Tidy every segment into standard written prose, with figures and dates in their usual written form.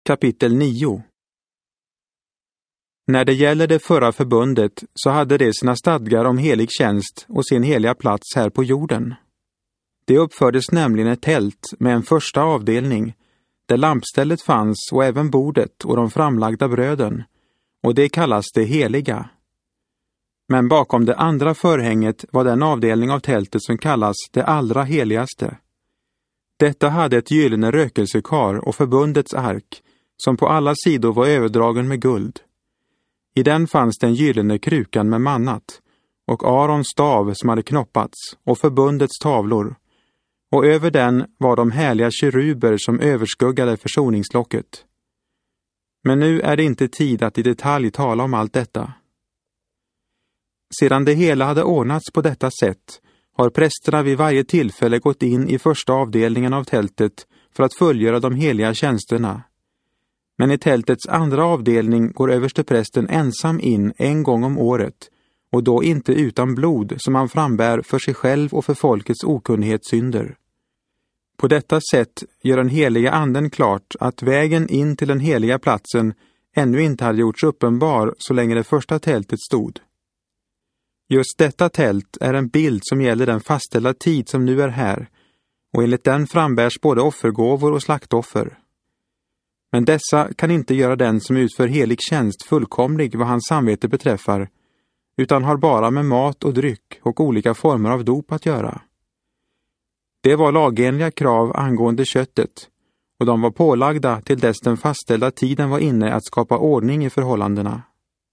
Kapitel 9. När det gäller det förra förbundet så hade det sina stadgar om helig tjänst och sin heliga plats här på jorden. Det uppfördes nämligen ett tält med en första avdelning där lampstället fanns och även bordet och de framlagda bröden, och det kallas det heliga. Men bakom det andra förhänget var den avdelning av tältet som kallas det allra heligaste. Detta hade ett gyllene rökelsekar och förbundets ark, som på alla sidor var överdragen med guld. I den fanns den gyllene krukan med mannat, och Arons stav som hade knoppats, och förbundets tavlor. Och över den var de härliga keruber som överskuggade försoningslocket. Men nu är det inte tid att i detalj tala om allt detta. Sedan det hela hade ordnats på detta sätt har prästerna vid varje tillfälle gått in i första avdelningen av tältet för att fullgöra de heliga tjänsterna. Men i tältets andra avdelning går översteprästen ensam in en gång om året, och då inte utan blod som han frambär för sig själv och för folkets okunnighetssynder. På detta sätt gör den heliga anden klart att vägen in till den heliga platsen ännu inte hade gjorts uppenbar så länge det första tältet stod. Just detta tält är en bild som gäller den fastställda tid som nu är här, och enligt den frambärs både offergåvor och slaktoffer. Men dessa kan inte göra den som utför helig tjänst fullkomlig vad hans samvete beträffar, utan har bara med mat och dryck och olika former av dop att göra. Det var lagenliga krav angående köttet, och de var pålagda till dess den fastställda tiden var inne att skapa ordning i förhållandena.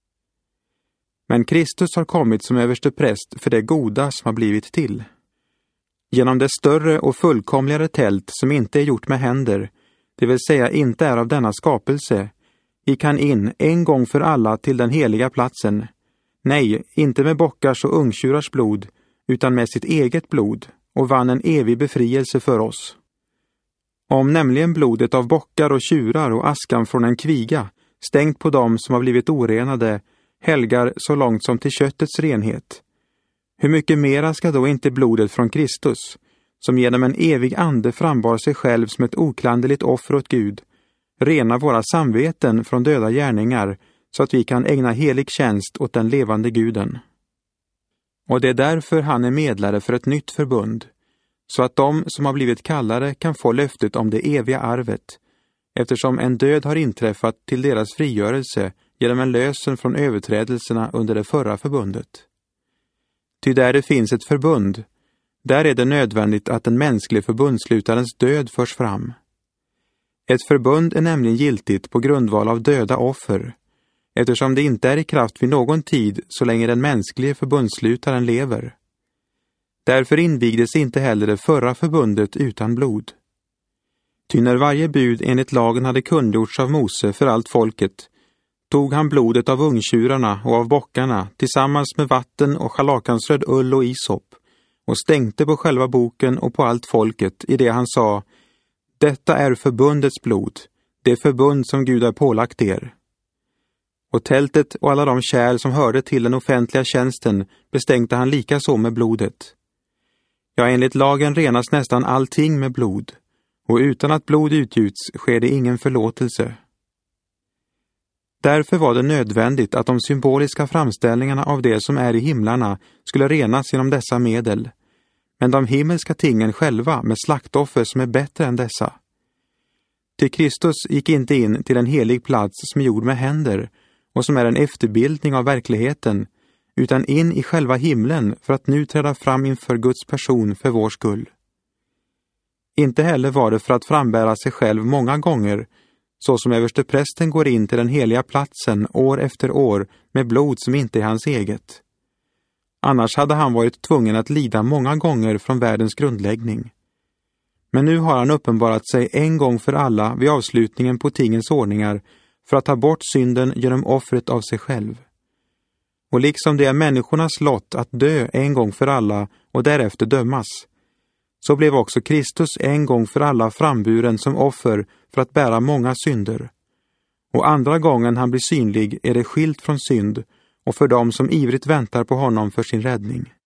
Men Kristus har kommit som överste präst för det goda som har blivit till. Genom det större och fullkomligare tält som inte är gjort med händer, det vill säga inte är av denna skapelse, gick han in en gång för alla till den heliga platsen. Nej, inte med bockars och ungtjurars blod, utan med sitt eget blod, och vann en evig befrielse för oss. Om nämligen blodet av bockar och tjurar och askan från en kviga, stängt på dem som har blivit orenade, helgar så långt som till köttets renhet, hur mycket mera ska då inte blodet från Kristus, som genom en evig ande frambar sig själv som ett oklanderligt offer åt Gud, rena våra samveten från döda gärningar, så att vi kan ägna helig tjänst åt den levande Guden. Och det är därför han är medlare för ett nytt förbund, så att de som har blivit kallade kan få löftet om det eviga arvet, eftersom en död har inträffat till deras frigörelse genom en lösen från överträdelserna under det förra förbundet. Ty där det finns ett förbund, där är det nödvändigt att den mänskliga förbundslutarens död förs fram. Ett förbund är nämligen giltigt på grundval av döda offer, eftersom det inte är i kraft vid någon tid så länge den mänskliga förbundslutaren lever. Därför invigdes inte heller det förra förbundet utan blod. Ty när varje bud enligt lagen hade kungjorts av Mose för allt folket, tog han blodet av ungtjurarna och av bockarna tillsammans med vatten och schalakansröd ull och isop, och stänkte på själva boken och på allt folket i det han sa: detta är förbundets blod, det förbund som Gud har pålagt er. Och tältet och alla de kärl som hörde till den offentliga tjänsten bestänkte han lika så med blodet. Ja, enligt lagen renas nästan allting med blod, och utan att blod utgjuts sker det ingen förlåtelse. Därför var det nödvändigt att de symboliska framställningarna av det som är i himlarna skulle renas genom dessa medel, men de himmelska tingen själva med slaktoffer som är bättre än dessa. Till Kristus gick inte in till en helig plats som är gjord med händer och som är en efterbildning av verkligheten, utan in i själva himlen för att nu träda fram inför Guds person för vår skull. Inte heller var det för att frambära sig själv många gånger, så som översteprästen går in till den heliga platsen år efter år med blod som inte är hans eget. Annars hade han varit tvungen att lida många gånger från världens grundläggning. Men nu har han uppenbarat sig en gång för alla vid avslutningen på tingens ordningar för att ta bort synden genom offret av sig själv. Och liksom det är människornas lott att dö en gång för alla och därefter dömas, så blev också Kristus en gång för alla framburen som offer för att bära många synder. Och andra gången han blir synlig är det skilt från synd och för dem som ivrigt väntar på honom för sin räddning.